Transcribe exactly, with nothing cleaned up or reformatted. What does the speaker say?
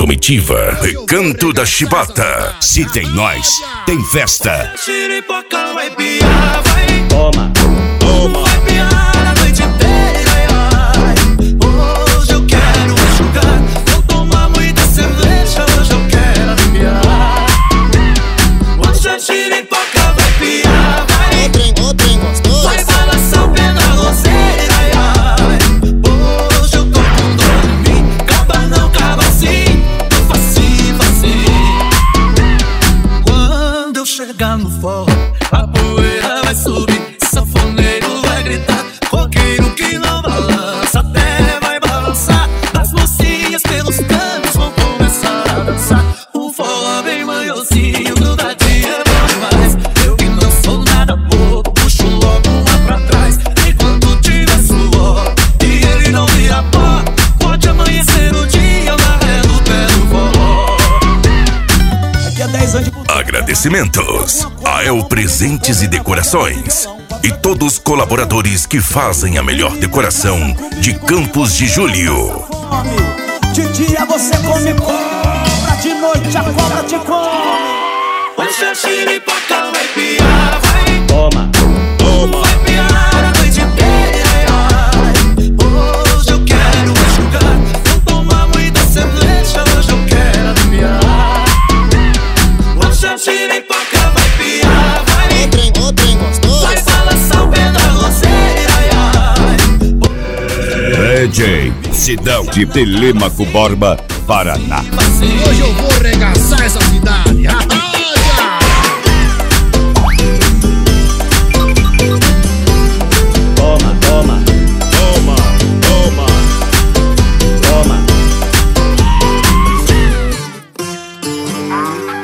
comitiva, Recanto da Chibata. Se tem nós, tem festa. Xiripoca vai piar, vai. Toma, toma. Vai piar a noite inteira, ai. Hoje eu quero enxugar. Vou tomar muita cerveja, hoje eu quero aliviar. Hoje a xiripoca vai piar, vai. O trem, o trem gostoso. Vai balançar o pé na roseira, ai. Hoje eu tô com dor em mim. Caba não, caba sim. Tô facinho, facinho. Quando eu chegar no forró, a poeira vai subir, sanfoneiro vai gritar, roqueiro que não balança até vai balançar. As mocinhas pelos cantos vão começar a dançar. O forró bem manhozinho, grudadinho é bom demais. Eu que não sou nada bobo, puxo logo lá pra trás. Enquanto tiver suor e ele não vira pó, pode amanhecer o dia amarrando o pé do forró. Aqui é dez anos de... Agradecimentos a El Presentes e Decorações e todos os colaboradores que fazem a melhor decoração de Campos de Julho. De dia você come cobra, de noite a cobra te come. Hoje a xiripoca vai piar, vai. Toma, toma. Vai piar a noite inteira, ai. Hoje eu quero enxugar. Vou tomar muita cerveja, hoje eu quero aliviar. Hoje a xiripoca vai piar, vai. O trem, o trem gostoso. Vai balançar o pé na roseira, ai. D J Sidão de Telêmaco Borba, Paraná. Hoje eu vou regaçar essa cidade, rapaz! Toma, toma, toma, toma, toma.